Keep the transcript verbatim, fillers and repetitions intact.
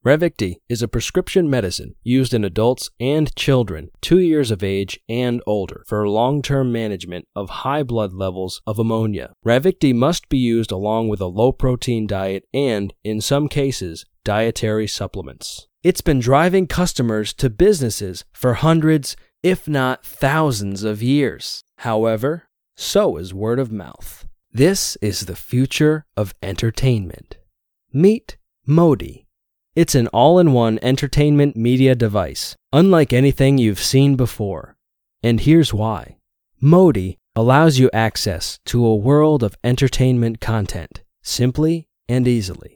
Ravicti is a prescription medicine used in adults and children two years of age and older for long-term management of high blood levels of ammonia. Ravicti must be used along with a low-protein diet and, in some cases, dietary supplements. It's been driving customers to businesses for hundreds, if not thousands of years. However, so is word of mouth. This is the future of entertainment. Meet Modi. It's an all-in-one entertainment media device, unlike anything you've seen before. And here's why. Modi allows you access to a world of entertainment content, simply and easily.